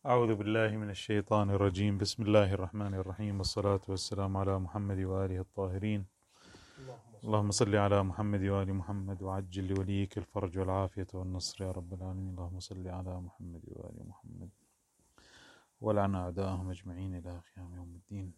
أعوذ بالله من الشيطان الرجيم. بسم الله الرحمن الرحيم، والصلاة والسلام على محمد وآله الطاهرين. اللهم صل على محمد وآل محمد وعجل لوليك الفرج والعافية والنصر يا رب العالمين. اللهم صل على محمد وآل محمد ولعن أعداءهم أجمعين إلى قيام يوم الدين.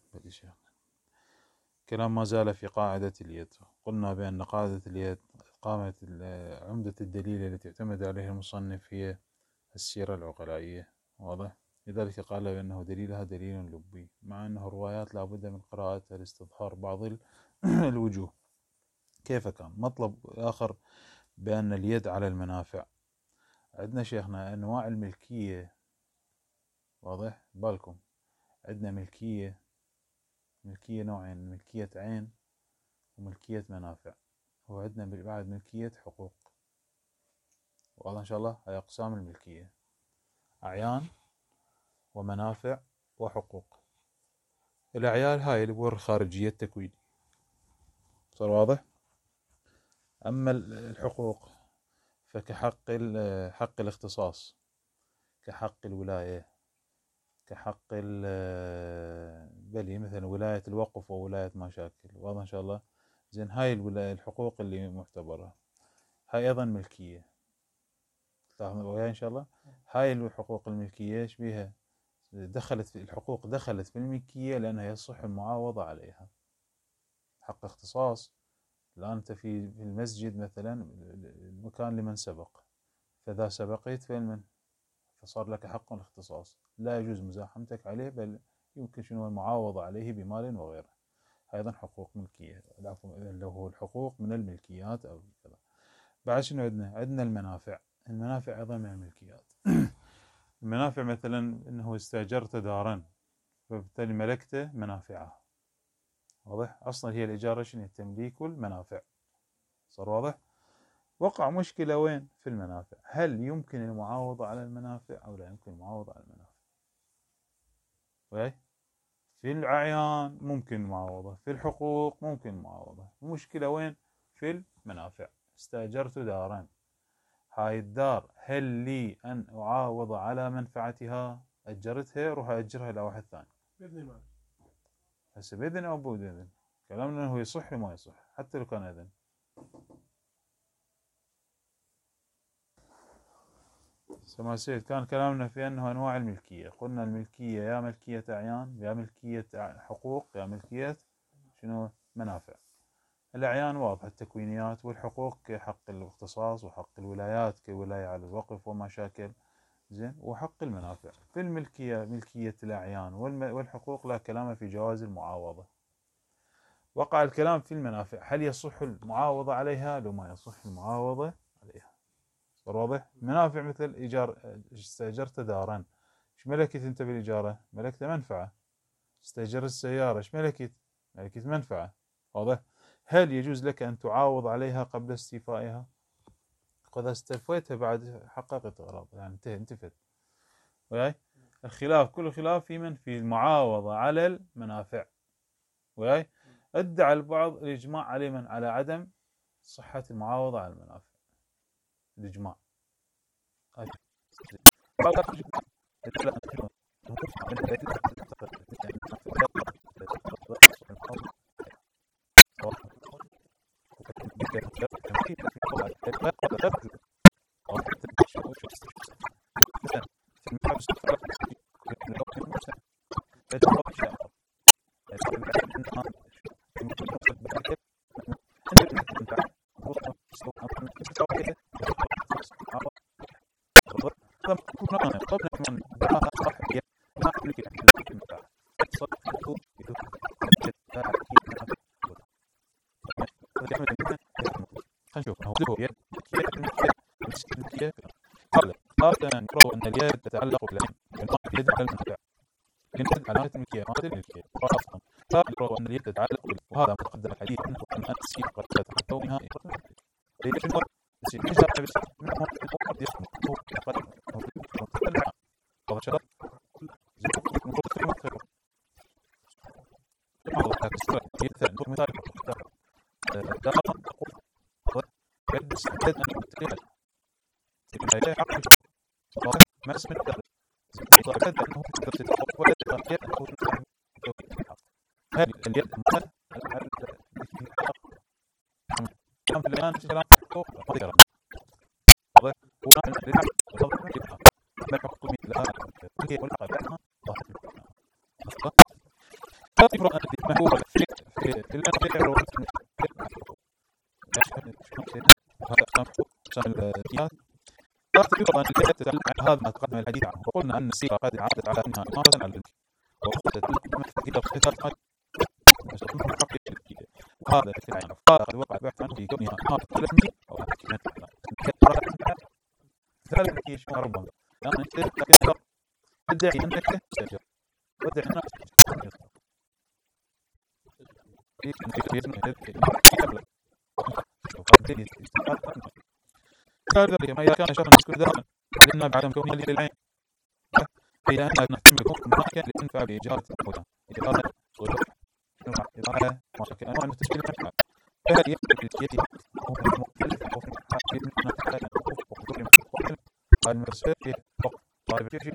كلام ما زال في قاعدة اليد. قلنا بأن قاعدة اليد قامت عمدة الدليل التي اعتمد عليها المصنف هي السيرة العقلائية، واضح؟ لذلك قال بأنه دليلها دليل لبي، مع أنه الروايات لابد من قراءتها لاستظهار بعض الوجوه. كيف كان؟ مطلب آخر بأن اليد على المنافع. عندنا شيخنا أنواع الملكية، واضح؟ بالكم عندنا ملكية نوعين، ملكية عين وملكية منافع، وعندنا بعد ملكية حقوق. واضح إن شاء الله؟ هي أقسام الملكية: أعيان ومنافع وحقوق. الأعيان هاي اللي بور خارجية التكوين، صار واضح؟ أما الحقوق فكحق حق الاختصاص، كحق الولاية، كحق بلي مثلا ولاية الوقف وولاية مشاكل. واضح إن شاء الله؟ زين، هاي الحقوق اللي معتبرة هاي أيضا ملكية. وياي إن شاء الله؟ هاي الحقوق الملكية إيش بيها؟ الحقوق دخلت في الملكية لأنها يصح المعاوضة عليها. حق اختصاص، الآن أنت في المسجد مثلا المكان لمن سبق، فإذا سبقيت فصار لك حق الاختصاص، لا يجوز مزاحمتك عليه، بل يمكن شنو المعاوضة عليه بمال وغيره. أيضا حقوق ملكية، اللي هو الحقوق من الملكيات أو كذا. بعد شنو عندنا المنافع. المنافع أيضا من الملكيات. المنافع مثلا أنه استأجرت دارا فبالتالي ملكته منافعها. واضح؟ أصلا هي الإجارة شنو؟ التمليك والمنافع. صار واضح؟ وقع مشكلة وين؟ في المنافع. هل يمكن المعاوضة على المنافع أو لا يمكن المعاوضة على المنافع؟ في الأعيان ممكن المعاوضة، في الحقوق ممكن المعاوضة. المشكلة وين؟ في المنافع. استأجرت دارا، هاي الدار هل لي أن أعاوض على منفعتها؟ أجرتها روح أجرها إلى واحد ثاني بإذن المال. هسه بإذن أو بإذن؟ كلامنا أنه يصح وما يصح حتى لو كان إذن. سمع سيد، كان كلامنا في أنه أنواع الملكية. قلنا الملكية يا ملكية أعيان يا ملكية حقوق يا ملكية شنو؟ منافع. الأعيان واضحة التكوينيات، والحقوق كحق الاختصاص وحق الولايات كولاية على الوقف وما شاكل. زين، وحق المنافع. في الملكية ملكية الأعيان والحقوق لا كلام في جواز المعاوضة. وقع الكلام في المنافع، هل يصح المعاوضة عليها لو ما يصح المعاوضة عليها؟ صار واضح؟ منافع مثل استأجرت دارا، ايش ملكت انت بالإجارة؟ ملكت منفعة. استأجرت سيارة، ايش ملكت منفعة. واضح؟ هل يجوز لك أن تعاوض عليها قبل استيفائها؟ إذا استوفيتها بعد حققت غرض، يعني انتفت. وياي؟ الخلاف كل خلاف في من؟ في المعاوضة على المنافع. وياي؟ ادعى البعض الإجماع على من؟ على عدم صحة المعاوضة على المنافع. الإجماع قالوا أن اليد تتعلق بالعين، اليد على المنفعة، اليد علامة الملكية، قالوا أن اليد تتعلق وهذا متقدم الحديث أنه أن أنسي قد تتحكمها هذه اليد كم في الآن كلام حقوق مقدرة واضح ونحن نلعب وضبط نجيبها ما حكم لها هي والعقل بعدها ضبط تفرق أن ما هو في الآن فكرة هذا أقسام الكيات تفرق أن الكيات تتعلم عن هذا ما تقدم الحديث عنه وقلنا أن السيرة قد عادت على أنها إمارة على البنك وقد كتاب قتال وهذا في العين قد وقع البحث عنه في كونها إمارة البنك أو ذلك يشمل ربما لأن أنت تدعي أنك تستأجر وتدعي أنك تستأجر كذلك ما إذا كان شخصا يسكن دائما علمنا بعدم كونه للعين فإذا أننا نحتمل كون مكان لأنفع بإجارة الموتى إجارة صدور إجارة مشاكل أنواع من تشكيل المشكلة فهذه يمكن لتسكيتها مختلف وفي حاجة من نتحدث وخطور مختلف المرسل في طالب الشيء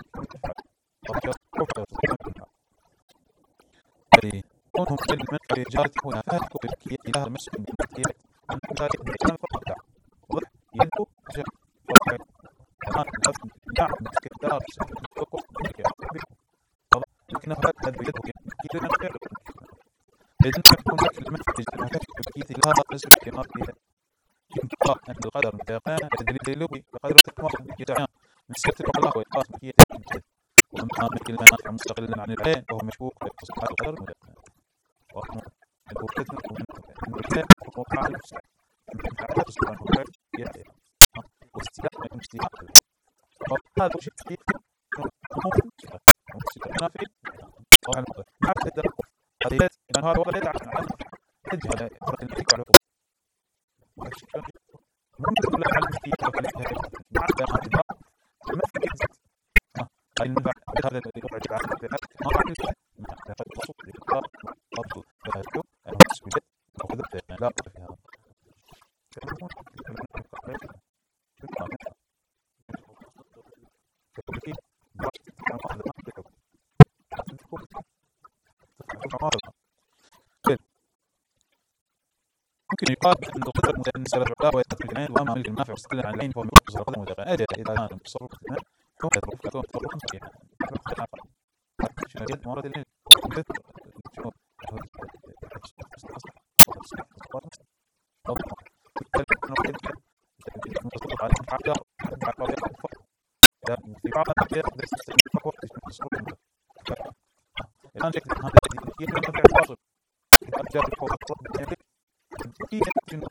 كونهم كلمة إجارة هنا فاتحوا بالكية إلى المسك من الكية عن ذلك الكلام فقط وضح يدو جاء وضح الآن الأفضل نعم كدار سيكون وضح لكنه هذا بيده كيف نفعل إذن تكون كلمة إجارة بالكية لها نسبة كمار فيها يمكن أن القدر متيقان الدليل بقدر تكمار يتعان من سيرة الله وإقاس بكية وأما مثل ما نفع مستقلا عن العين وهو مشبوك بتصحيح القدر متيقان وأما البوكتنا والمرتين وقوقع الفسع على تسلم الوقع يأتي واستيلاء من استيلاء وهذا شيء كيف ممكن في صحيح المقدر مع التدر قضيات إذن هذا وضع يدعى عن حد هذا فرق المحيك على ممكن تقول لك على المحيك مع التدر ما في كذا المنبع هذا الذي يقع على الفئات ما راح يصح مع هذا الصوت اللي يقع أفضل فهذا أنا مسؤول أو كذا لا أقدر في هذا ممكن يقال أن القدرة المتأنسة للعلاء ويتفق العين وأما ملك المنافع مستقلا عن العين فهو ملك القدرة المتأنسة إذا كان التصرف ثم يتصرف لكم تصرف صحيح شنو مورد العين في بعض الأحيان الآن شكل هذا كيف ينفع الواصل إذا جاء الفوق كيف يمكن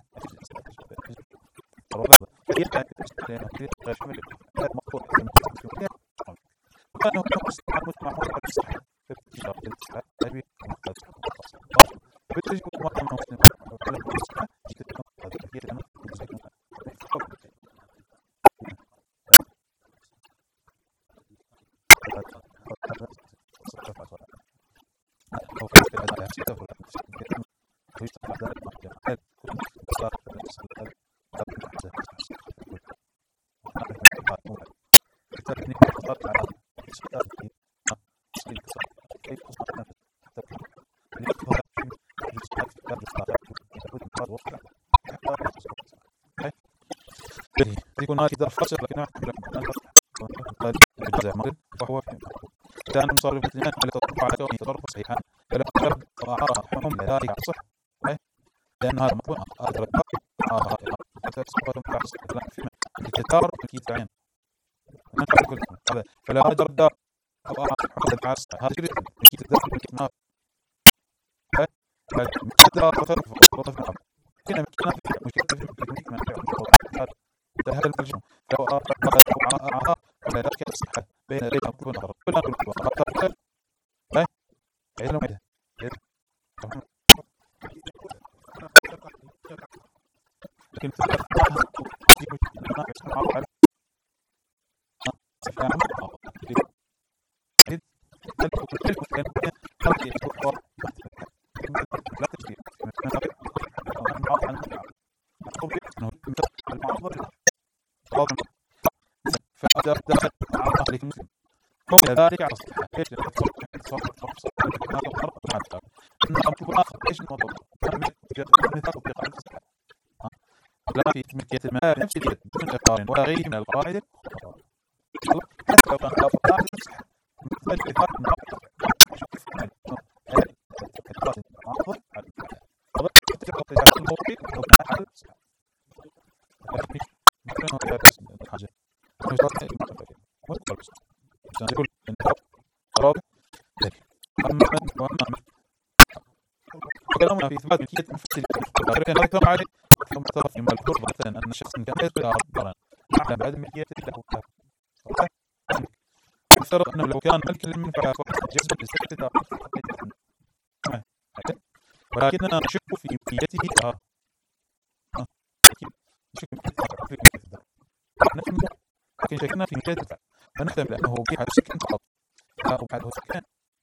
وكان هناك مستعمل معمول على الصحة في التجارة للصحة تبي بالتجربة ما كان مسلم على الصحة جدا هذه أنا يكون هذا كذا فاصل لكن فهو كان مصارف الاثنين على تطبيق على كونه تصرف صحيحا فلا تجرب هم ذلك صح لأن هذا مطبوع هذا الكتار أكيد عين فلا أقدر الدار أو أحد الحاس هذا كذا أكيد الدار بالكتاب فالكتاب تصرف وطفنا كنا مشكلة هذا المرجع لو أعطى ولا ذلك الصحة بين يدي مكتوب النظر كلنا نقول لا عيد الميدان لكن فوق ذلك على الصحة ايش لا في ملكية المال نفس اليد بدون إقرار ولا غيره من القواعد حتى لو كان خلاف القاعدة الصحة مثل الاتفاق كلامنا في إثبات ملكية المفصل نذكر عليه ثم اعترف يوم الكفر مثلا أن الشخص كان يثبت عبارا أعلم بعد ملكية له يفترض أنه لو كان ملكا للمنفعة جذبا للسكتة ولكننا نشك في ملكيته لها لكن شكنا في ملكيته فنحتمل بأنه بيع سكن فقط أو بعده سكن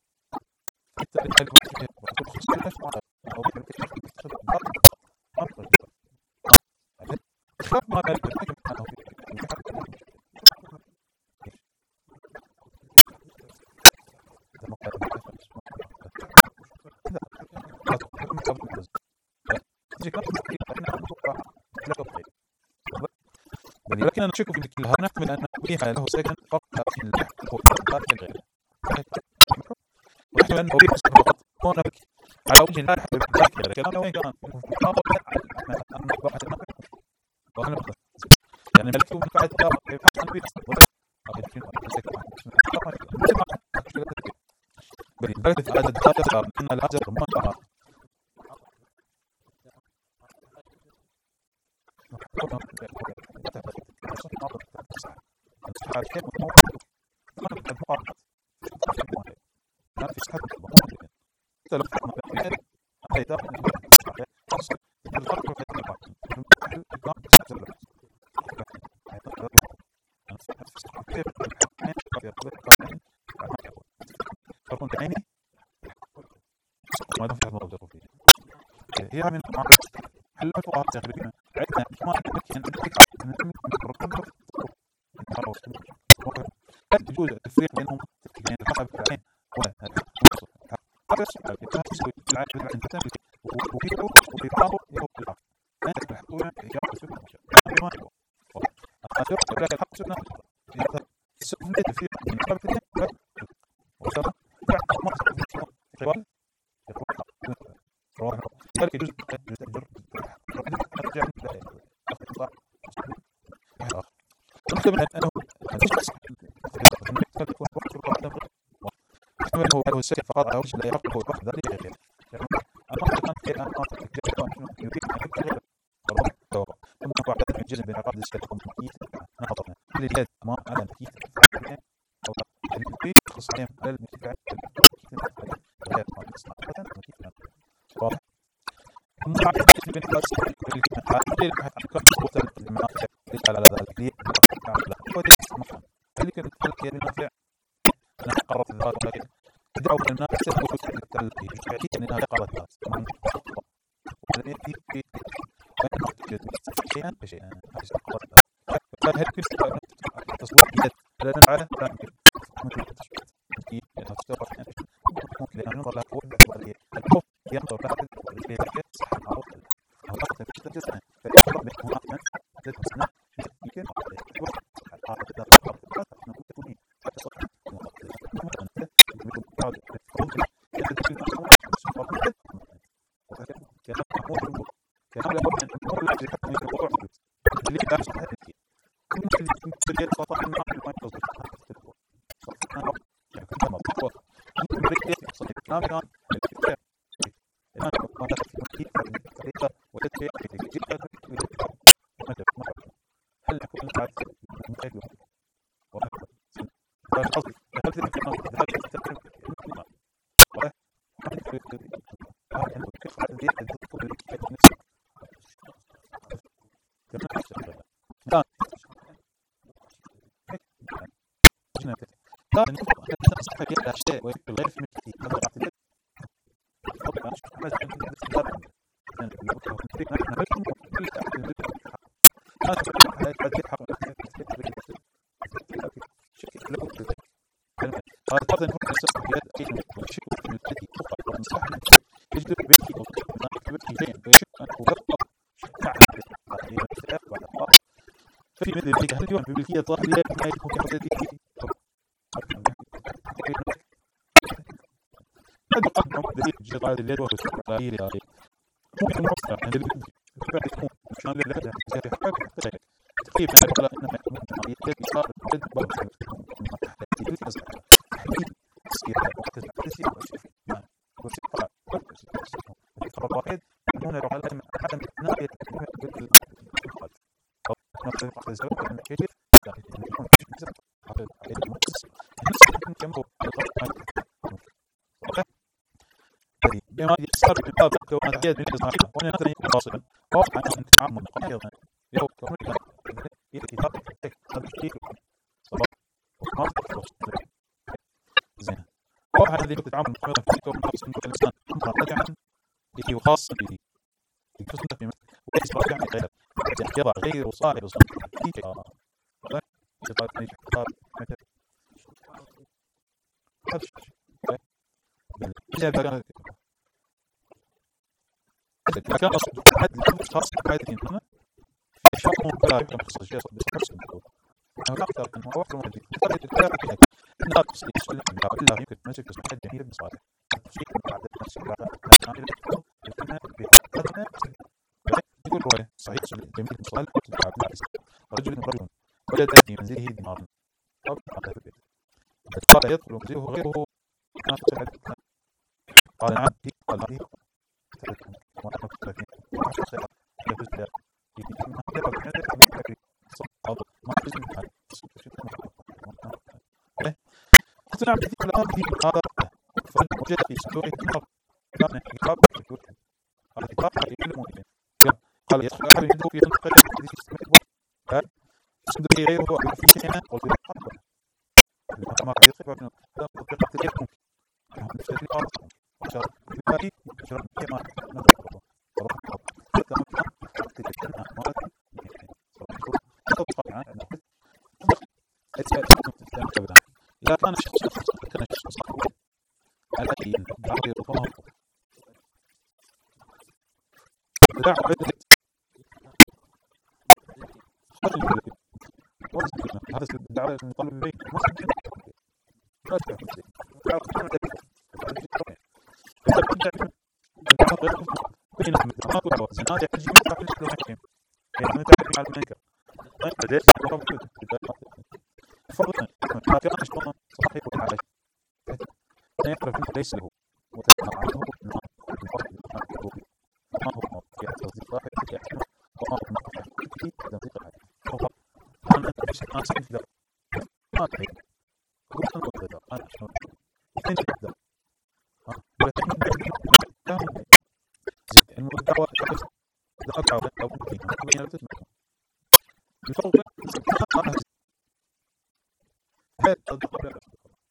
لكننا نشك في كلها نحتمل أن أبيح له سكن فقط في اللحظة الغير ونحتمل أنه أبيح سكن فقط هناك على وجه لا يحتمل ذلك لكن وين كان يعني ملكه منفعة بلغت عدد خاطر أن الأجر ما أرى هي من هل الفقهاء تقريبا عندنا ما لا تجوز التفريق بينهم بين الحسب العين هو السكن فقط على وجه لا يحقق الوحد ذلك غير ثم بعد الجزم بين عقد السكن والملكية نقطة لليد أمام على ملكية أو الملكية خصوصيا على الملكية غير واضح ثم بعد الجزم بين عقد السكن والملكية عن كل مختلف المنافع على ذلك ذلك التلقية بالنافع أنا قررت ذلك تدعو الناس تقول التلقية أنها قررت ذلك ولم يأتي شيئا بشيئا هل يمكن تصوير يد لا نفعله لا يمكن ممكن تشبه لأنها تشتغل ممكن لأن ننظر لها قوة الخوف ينظر لها لذلك صح معروف أو أكثر في الجزء فالأفضل بينهما أن تدرسنا يمكن هذا طبعا هو السبب في هذا الشيء التي تقع مصلحة يجدر به أو تكتب شيئا ويشك أنه يرقى ففي مثل ذلك هل يوم بملكية الظاهرية ما يكون كحدثه هذا قد دليل جغال الليل وهو الظاهرية ممكن نفسها عند الكبار يكون مشان لله زي حاجة تقريبا على أنما يكون يتجد صار جد بعض واحد هنا لو على عدم ناحية كيف بما يصير بالباب كونات من الصحيح وانا نقدر يكون واصلا واضح عن التعامل ايضا لو كونك يكتب هذا الشيء زين واضح الذي يكون التعامل في كون من الانسان راجعا يكي خاص بجزء من وليس راجعا غير يضع غير وصاحب إذا كان أصل حد خاص بحياتهم هنا يشوفون بلا يمكن خصوص شيء بس أنا أكثر أنه هو واحد من الذي يتكلم إن هذا بس يسأل إلا يمكن نسيت اسمه حد جميل بن صالح شيء بعد نفسه بعد يقول هو صحيح جميل بن صالح رجل ولد في منزله دينار أو في البيت قال يدخل منزله غيره كان قال نعم قال هذه اقتنع بكثير الآن به هذا فوجد في صدوره كتاب كان كتاب هذا كتاب كل ممكن قال يدخل أحد عنده في منطقة قال صدوره غيره في سنة والبلاد كما قد يدخل في منطقة كثير ممكن نفس الأرض وشرب الباقي شرب كما نقول لا كان الشخص الذي يعطي الفهم لا عدد هذا الدعوة المطالب به ليس له وتعامله ما هو في تصديق واحد في احنا وما هو في تصديق واحد انا اسف ده ما تريد قلت له كذا انا شنو انت كذا زين المدعوة دعوة او بين الفتنة الفرق هذا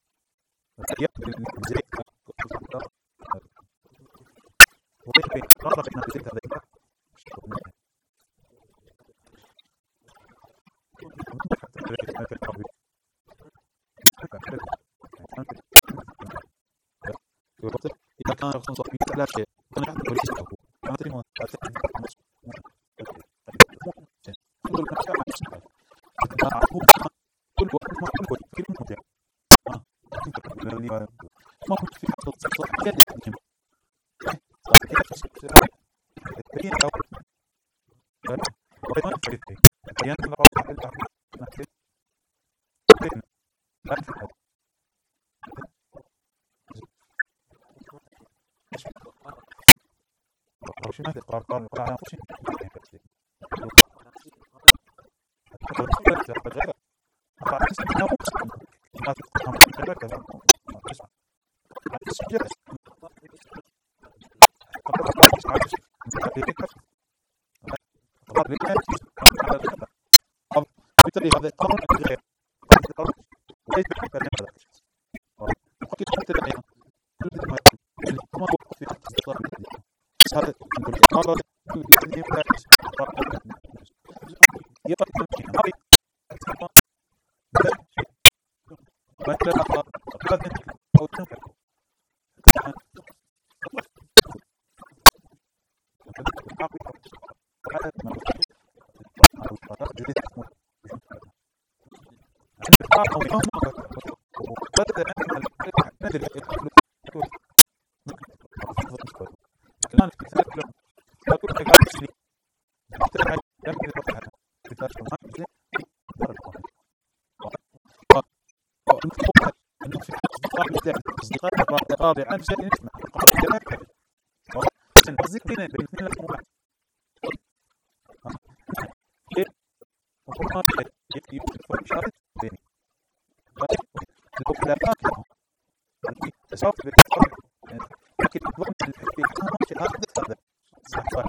إذا كان شخص صاحبي لا شيء أنا أحب أقول إيش أقول أنا تري ما كل وقت ما كل وقت كل ممتع ما كنت في صح كذا يمكن هذا القرن غير وليس بحكم هذا وقد حتى الآن كل ما ما هو في هذا نقول هذا الذي يبقى رابعا شيء اسمه الذكر بين اثنين الأمور كيف وكما يكتب إشارة بيني الخلافات تساوي بالحرب لكن الضغط في الحكام في هذا صح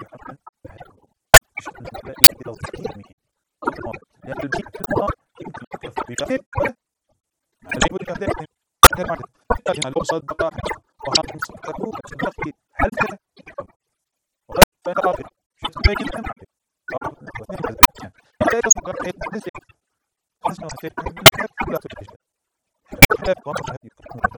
يقدر التحكيم يعني البيت في الجيب الكهدف كان لو صدق وهم صدقوا في حلقة وقد فقط شو بيجي كم هذا يصدق هذا اسمه في لا تشتغل هذا واضح هذه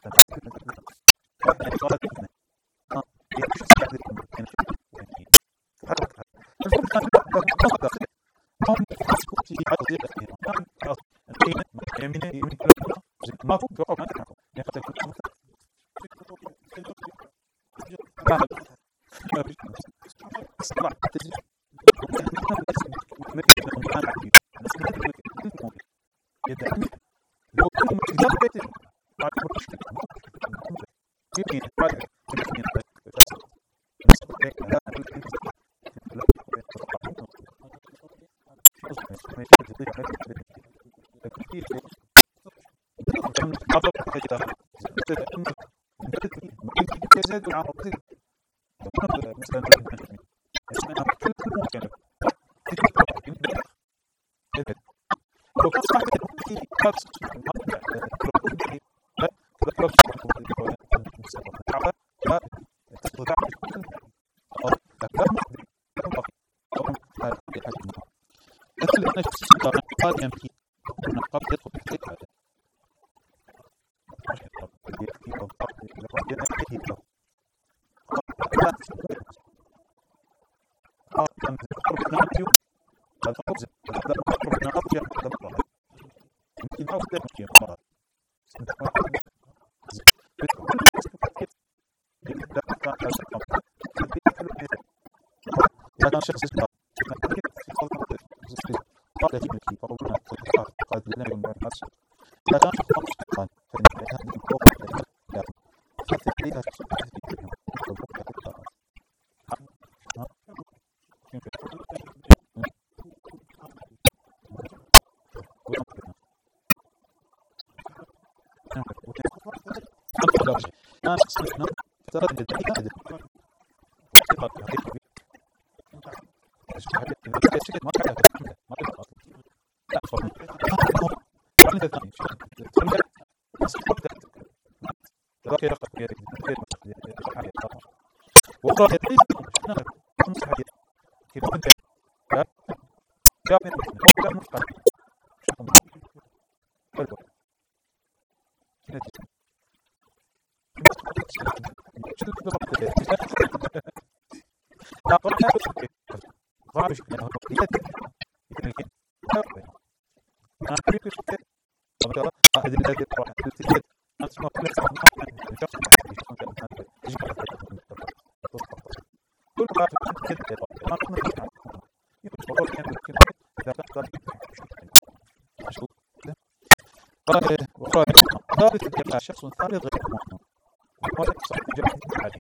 شخص ثالث غير مؤمن ولا صح جمع عادي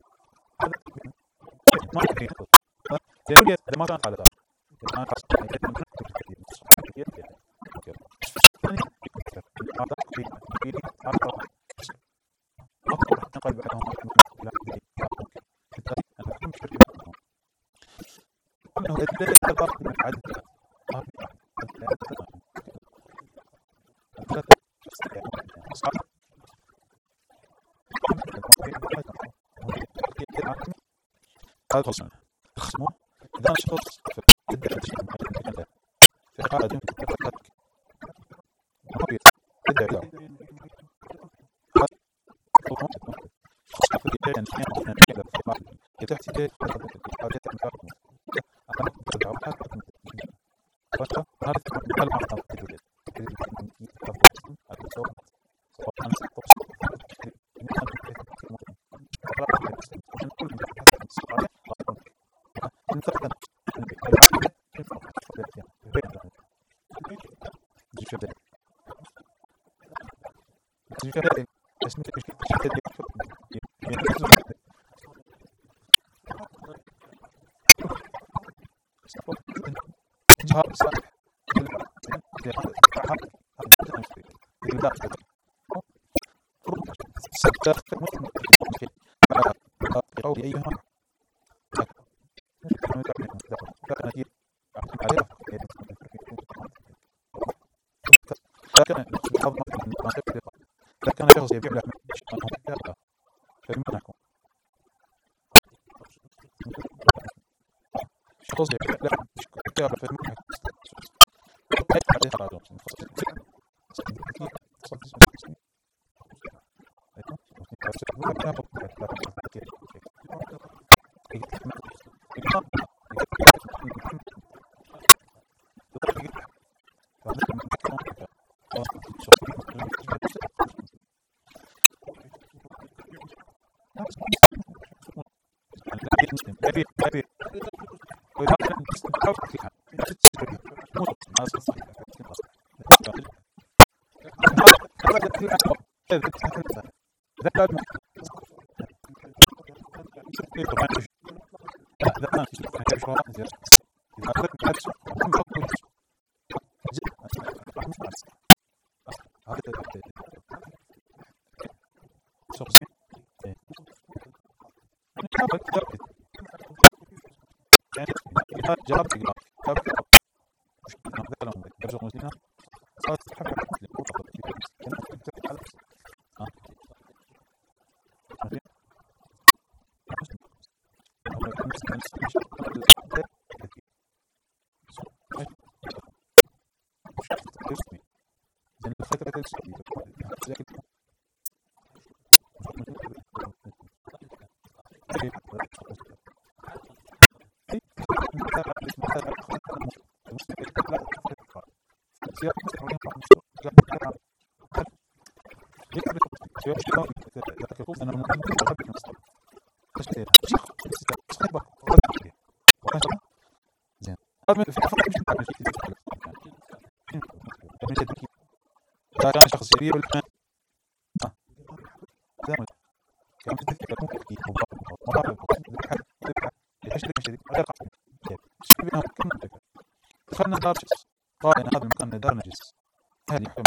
ما في يقول لي ما كان هذا ما خصمه إذا شخص في قاعدة كان شخص يبيع لحم فيمنعكم شخص يبيع لحم فيمنعكم كان شخص يبيع لحم دخلنا دار شخص قال ان هذا المكان دار نجس هذه يحكم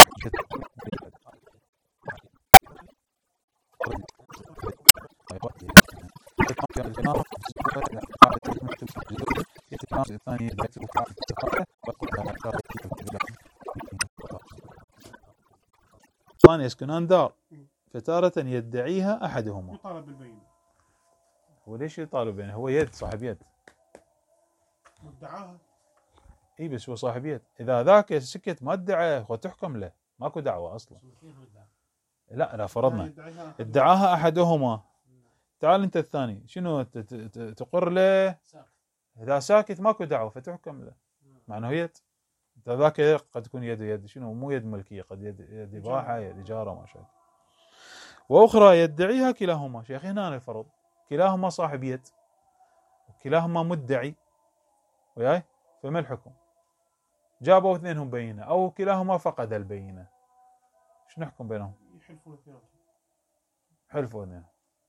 الثاني يسكنان دار فتارة يدعيها أحدهما يطالب بالبينة. هو ليش يطالب بينه؟ هو يد صاحب يد مدعاها. اي بس هو صاحب يد. اذا ذاك سكت ما ادعى وتحكم له ماكو دعوة اصلا. لا فرضنا ادعاها احدهما تعال انت الثاني شنو تقر له؟ اذا ساكت ماكو دعوة فتحكم له مع انه يد. ذاك قد تكون يد شنو مو يد ملكية قد يد إباحة يد إجارة ما شاء. وأخرى يدعيها كلاهما شيخ هنا الفرض كلاهما صاحب يد وكلاهما مدعي وياي فما الحكم؟ جابوا اثنينهم بينة أو كلاهما فقد البينة شو نحكم بينهم؟ يحلفون اثنينهم. حلفوا اثنين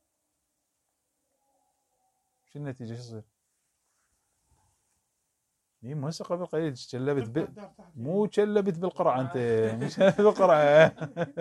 شو النتيجة شو يصير؟ هي مو قبل قليل مو تشلبت بالقرعة أنت مش بالقرعة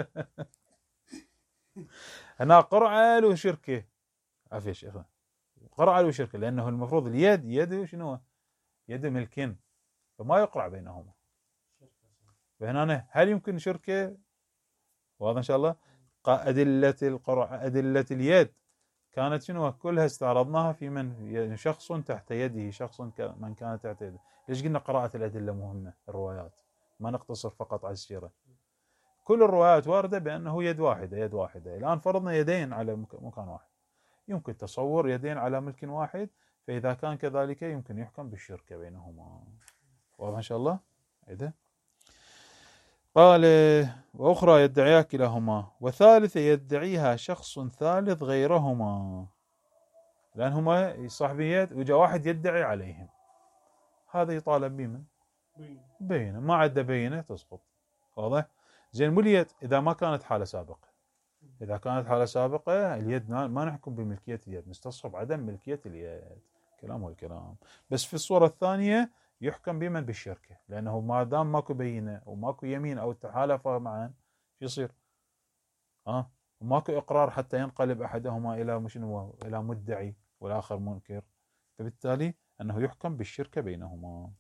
هنا قرعة له شركة عافية شيخ قرعة له شركة لأنه المفروض اليد يد شنو يد ملكين فما يقرع بينهما. فهنا هل يمكن شركة؟ واضح إن شاء الله. أدلة القرعة أدلة اليد كانت شنو كلها استعرضناها في من شخص تحت يده شخص من كانت تحت يده. ليش قلنا قراءة الأدلة مهمة الروايات ما نقتصر فقط على السيرة. كل الروايات واردة بأنه يد واحدة يد واحدة. الآن فرضنا يدين على مكان واحد، يمكن تصور يدين على ملك واحد، فإذا كان كذلك يمكن يحكم بالشركة بينهما. واضح إن شاء الله؟ إذا قال وأخرى يدعيها كلاهما، وثالثة يدعيها شخص ثالث غيرهما، لأن هما صاحبية وجاء واحد يدعي عليهم، هذا يطالب بمن؟ بينة. ما عنده بينة تسقط. واضح؟ زين مليت إذا ما كانت حالة سابقة. إذا كانت حالة سابقة اليد ما نحكم بملكية اليد، نستصحب عدم ملكية اليد. كلام والكلام. بس في الصورة الثانية يحكم بمن؟ بالشركة، لأنه ما دام ماكو بينة وماكو يمين أو تحالفا معا شو يصير؟ وماكو إقرار حتى ينقلب أحدهما إلى شنو؟ إلى مدعي والآخر منكر، فبالتالي أنه يحكم بالشركة بينهما.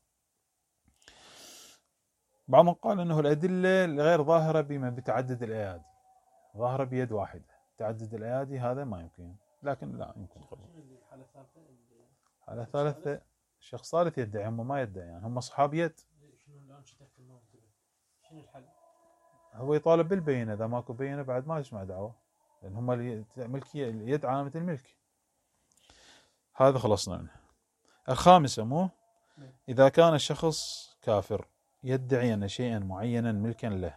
بعضهم قال أنه الأدلة غير ظاهرة بتعدد الأيادي، ظاهرة بيد واحدة. تعدد الأيادي هذا ما يمكن، لكن لا يمكن قبول. حالة ثالثة شخص ثالث يدعي، هم ما يدعي، يعني هم أصحاب يد. شنو الحل؟ هو يطالب بالبينة، إذا ماكو بينة بعد ما يسمع دعوة، لأن هم الملكية اليد علامة الملك. هذا خلصنا منه. الخامسة إذا كان الشخص كافر يدعي أن شيئا معينا ملكا له،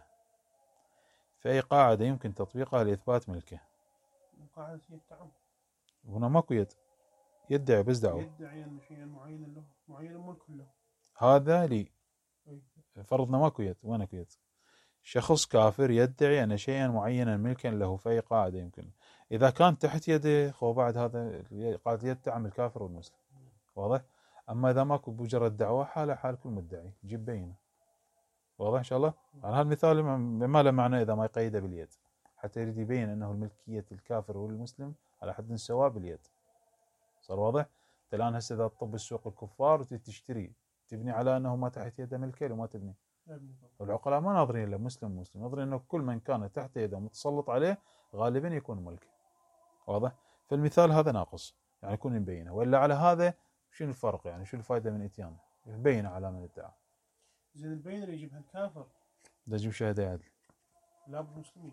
فأي قاعدة يمكن تطبيقها لإثبات ملكه؟ قاعدة يدعي. هنا ماكو يد، يدعي بس دعوة. يدعي أن شيئا معينا له، معين ملك له. هذا لي فرضنا ماكو يد، وين اكو يد؟ شخص كافر يدعي أن شيئا معينا ملكا له، فأي قاعدة يمكن. إذا كان تحت يده خو بعد هذا قاعدة يد تعمل الكافر والمسلم. واضح؟ أما إذا ماكو بمجرد دعوة حالة حال كل مدعي جيب بينه. واضح إن شاء الله؟ يعني هذا المثال ما له معنى إذا ما يقيده باليد، حتى يريد يبين أنه الملكية الكافر والمسلم على حد سواء باليد. صار واضح؟ الآن هسه إذا تطب السوق الكفار وتشتري تبني على أنه ما تحت يده ملكه وما تبني. والعقلاء ما ناظرين إلا مسلم ناظرين أنه كل من كان تحت يده متسلط عليه غالبا يكون ملكه. واضح؟ فالمثال هذا ناقص، يعني يكون مبينه، وإلا على هذا شنو الفرق؟ يعني شو الفائدة من إتيانه؟ يبين على من ادعى. زين البينة اللي يجيبها الكافر ده يجيب شهادة عدل. لا بالمسلمين.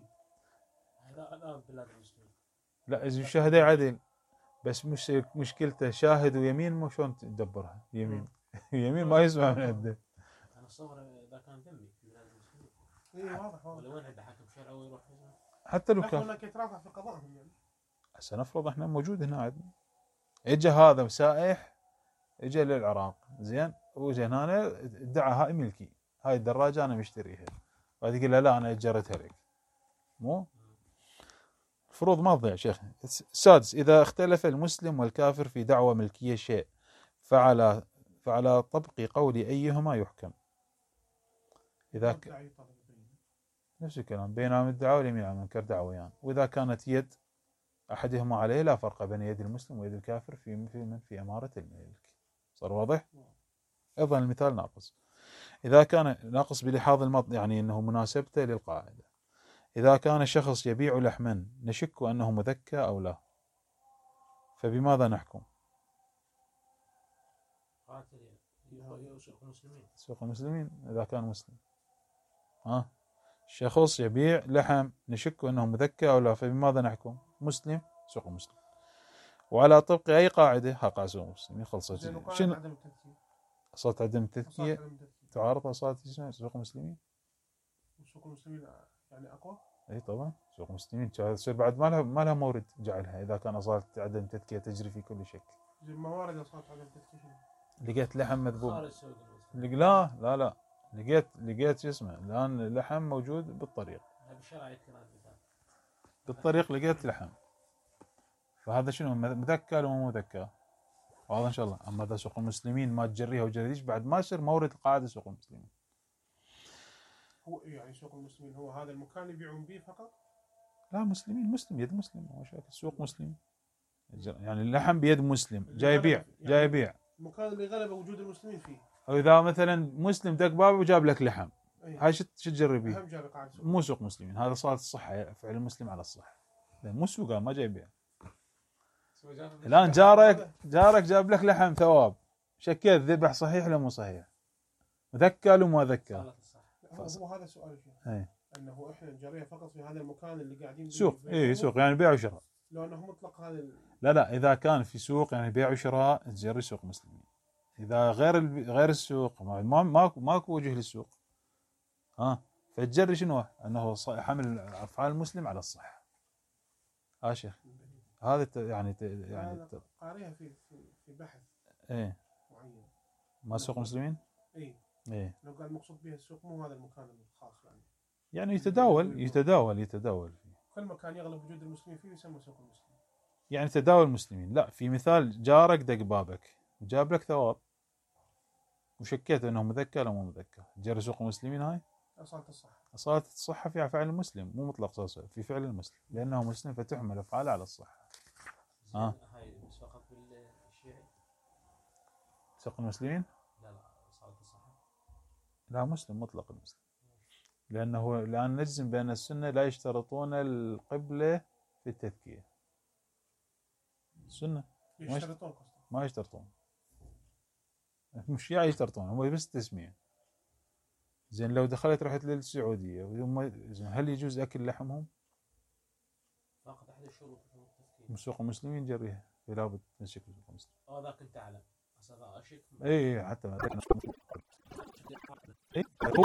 لا بلاد المسلمين. لا يجيب شهادة عدل، بس مش مشكلته شاهد ويمين، مو شلون تدبرها يمين. يمين ما يسمع من عنده. أنا أتصور إذا كان ذمي في بلاد المسلمين. إيه واضح. ولا وين عنده حكم شرعي ويروح حتى لو كان هناك يترافع في قضائهم يعني. هسه نفرض احنا موجود هنا عندنا، اجى هذا سائح اجى للعراق، زين، واجى هنا ادعى هاي ملكي، هاي الدراجة انا مشتريها، بعد يقول لا انا اجرتها لك. مو الفروض ما تضيع شيخ. السادس إذا اختلف المسلم والكافر في دعوى ملكية شيء، فعلى طبق قول أيهما يحكم. إذا نفس الكلام بين عام الدعوة واليمين على منكر دعويان، يعني. وإذا كانت يد أحدهما عليه لا فرق بين يد المسلم ويد الكافر في أمارة الملك. صار واضح؟ أيضا المثال ناقص، إذا كان ناقص بلحاظ يعني أنه مناسبته للقاعدة. إذا كان شخص يبيع لحما نشك أنه مذكى أو لا، فبماذا نحكم؟ سوق المسلمين إذا كان مسلم. شخص يبيع لحم نشك أنه مذكى أو لا، فبماذا نحكم؟ مسلم سوق مسلم. وعلى طبق أي قاعدة؟ قاعدة سوق مسلم. خلصت. شنو أصالة عدم التذكية تعارض أصالة سوق المسلمين؟ سوق المسلمين يعني أقوى؟ اي طبعا سوق المسلمين تصير بعد ما لها مورد جعلها اذا كان اصاله عدم تذكيه تجري في كل شك. الموارد اصاله عدم تذكيه. لقيت لحم مذبوح. لا لقيت شو اسمه الان اللحم موجود بالطريق. بالطريق لقيت لحم، فهذا شنو مذكى ولا مو مذكى؟ واضح ان شاء الله. اما اذا سوق المسلمين ما تجريها وجريش بعد ما يصير مورد القاعده سوق المسلمين. هو يعني سوق المسلمين هو هذا المكان يبيعون به فقط؟ لا مسلمين، مسلم يد مسلم، هو شاكل سوق مسلم، يعني اللحم بيد مسلم جاي يبيع المكان اللي غلب وجود المسلمين فيه. او اذا مثلا مسلم دق بابه وجاب لك لحم، هاي شو تجرب به؟ مو سوق مسلمين، هذا صارت الصحه، فعل المسلم على الصحه، مو سوق ما جاي يبيع. الان جارك جاب لك لحم ثواب، شكيت ذبح صحيح ولا مو صحيح؟ مذكى ولا مو ذكى؟ هو هذا سؤال انه احنا نجريها فقط في هذا المكان اللي قاعدين سوق، سوق يعني بيع وشراء. لو انه مطلق هذا لا اذا كان في سوق يعني بيع وشراء تجري سوق مسلمين. اذا غير السوق ماكو وجه للسوق، فتجري شنو؟ انه حمل افعال المسلم على الصحه. شيخ هذا يعني قاريها في بحث معين. ما سوق مسلمين؟ لو قال المقصود به السوق مو هذا المكان الخاص يعني يتداول فيه. كل مكان يغلب وجود المسلمين فيه يسمى سوق المسلمين. يعني تداول المسلمين. لا، في مثال جارك دق بابك وجاب لك ثواب وشكيت انه مذكى ولا مو مذكى، تجري سوق المسلمين. هاي أصالة الصحة في أفعال المسلم، مو مطلق صوصه في فعل المسلم، لأنه مسلم فتحمل أفعاله على الصحة. هاي مش فقط بالشيعي؟ سوق المسلمين؟ لا أصالة الصحة لا، مسلم مطلق المسلم، لأن نجزم بأن السنة لا يشترطون القبلة في التذكية. السنة ما يشترطون، مش يشترطون، هم بس تسمية. زين لو دخلت رحت للسعودية هل يجوز أكل لحمهم؟ فقط أحد الشروط من سوق المسلمين جريها لا بد من سوق المسلمين. ذاك أنت أعلم أصلا أشك. حتى ما هو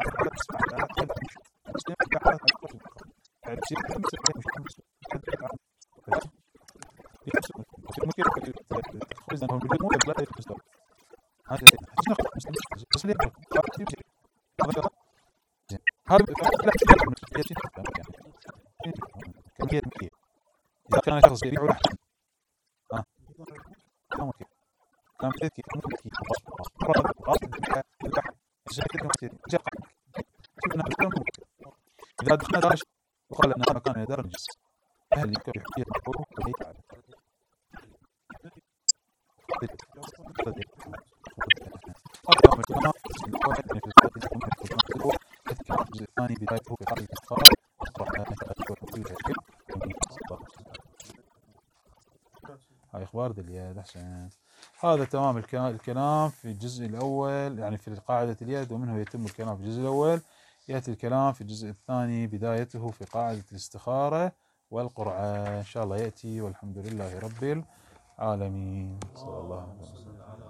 إذا كان شخص يبيع لحم كان كذا إذا دخلنا دار وقال أن هذا كان دار نجس هل يمكن يحكي الحقوق وهي تعالى الثاني بدايته في قاعدة الفقار هاي إخبار اليد. أحسن، هذا تمام الكلام في الجزء الأول، يعني في قاعدة اليد، ومنه يتم الكلام في الجزء الأول. يأتي الكلام في الجزء الثاني بدايته في قاعدة الاستخارة والقرعة إن شاء الله يأتي، والحمد لله رب العالمين. صلى الله عليه وسلم.